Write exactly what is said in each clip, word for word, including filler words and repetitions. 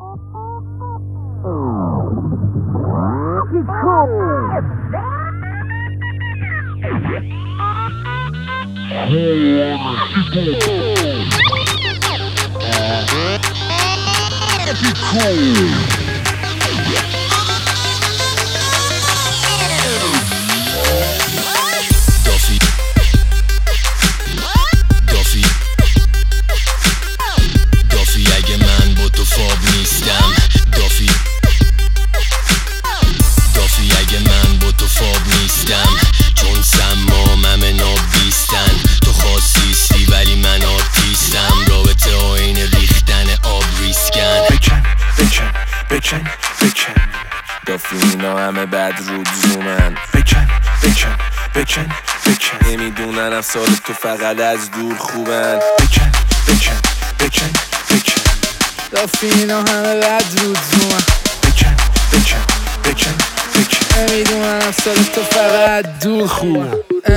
بکن بکن دافی اینا همه بد رود زومن بکن بکن بکن بکن نمیدونن افسال تو فقط از دور خوبن بکن بکن بکن بکن دافی اینا همه بد رود زومن بکن بکن بکن بکن نمیدونن افسال تو فقط دور خوبن.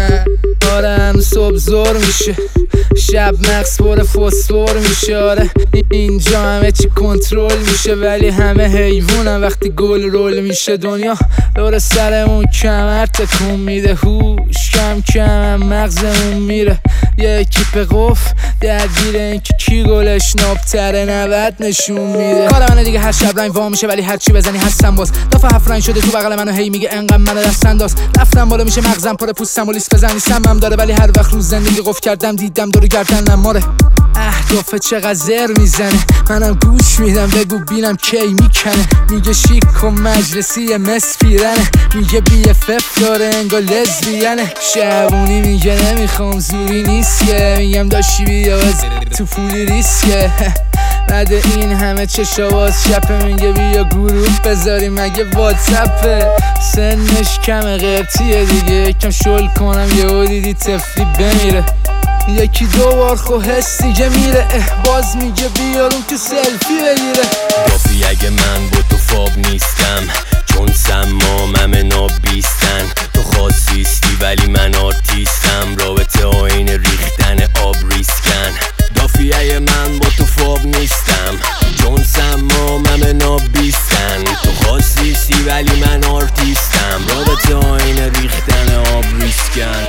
آره هنوز صبح زور میشه، شب مغز پر فسفر میشه. آره اینجا همه چی کنترل میشه، ولی همه حیوانن وقتی گل رول میشه. دنیا دور سرمون کمر تکون میده، هوش کم کم مغزمون میره. یه اکیپ قف درگیره اینکه کی گلش نابتره نود نشون میده. کار منه دیگه هر شب رنگ وا میشه، ولی هر چی بزنی هستم باز. دافع هفت رنگ شده تو بغل منو هی میگه انقدر منو دست انداز. رفتم بالا میشه مغزم پر پوستم و لیست بزنی سمم داره، ولی هر وقت روز زندگی قف کردم دیدم دور گردنم ماره. اهدافه چقدر زر میزنه، منم گوش میدم بگو بینم کی میکنه. میگه شیک و مجلسی مسفیرنه، میگه بی اف اف داره انگار لزبیانه. شبونی میگه نمیخوام زوری نیست که، میگم داشتی بیا تو پولی ریسکه. بعد این همه چشا باز چپه، میگه بیا گروه بذاریم مگه واتسپه. سنش کمه قبطیه دیگه، یکم شل کنم یهو دیدی تفلی بمیره. یکی دو بار خو حس دیگه میره، باز میگه بیارون که سلفی بگیره. دافی اگه من با تو فاب نیستم، چون سمامم نابیستن. تو خاصیستی ولی من آرتیستم، رابطه آین ریختن آب ریسکن. دافی اگه من با تو فاب نیستم، چون سمامم نابیستن. تو خاصیستی ولی من آرتیستم، رابطه آین ریختن آب ریسکن.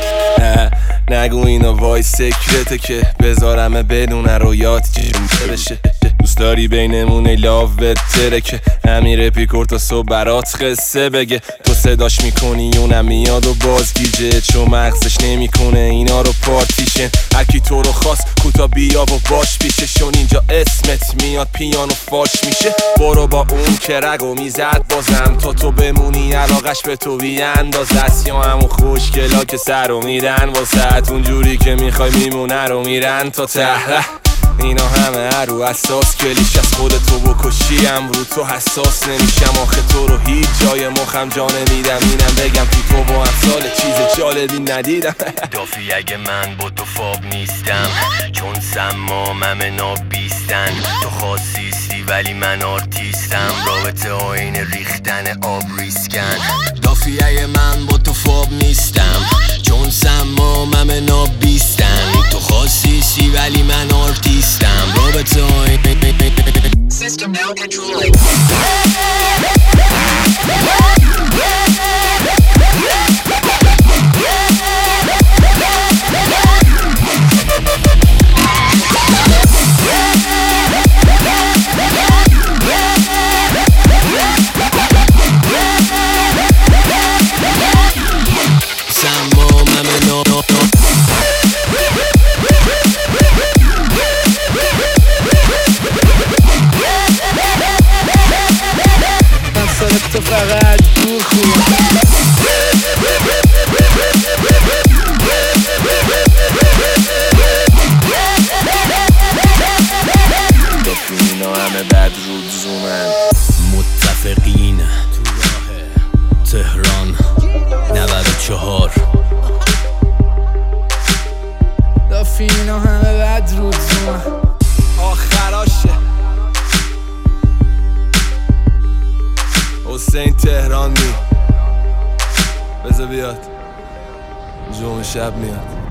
نگو اینا وای سکرته که بذارمه بدون رویات جون بشه. دوست داری بینمون لاو بتره که امیر پیکور تا صبح برات قصه بگه. تو صداش میکنی اونم میاد و بازگیجه، چون مغزش نمیکنه اینا رو پارتیشن. هرکی تو رو خواست کوتا بیا و باش پیشه، شون اینجا اسمت میاد پیانو فاش میشه. برو با اون که رگو میزد بازم، تا تو بمونی علاقش به تو بیانداز است. یا همون خوشگلا که سر رو میدن واسه اونجوری که میخوای میمونه رو میرن تا ته. اینا همه رو اساس کلیش از خودتو بکشیم، رو تو حساس نمیشم. آخه تو رو هیچ جای مخم جا نمیدم، اینم بگم تو تو با امثال چیز جالبی ندیدم. دافی اگه من با تو فاب نیستم، چون سمامم نابیستن. تو خاصیستی ولی من آرتیستم، رابطه آین ریختن آب ریسکن. دافی اگه من با تو فاب نیستم، چون سمامم نابیستن. تو خاصیستی ولی من آرتیستم، رابطه آین System now controlling. تو فقط دور خوبه. دافی اینا همه بد رود زومن. متفقین تو راه تهران نود و چهار. دافی اینا همه بد رود زومن. آخراشه حسین تهرانی، بذار بیاد جمعه شب میاد.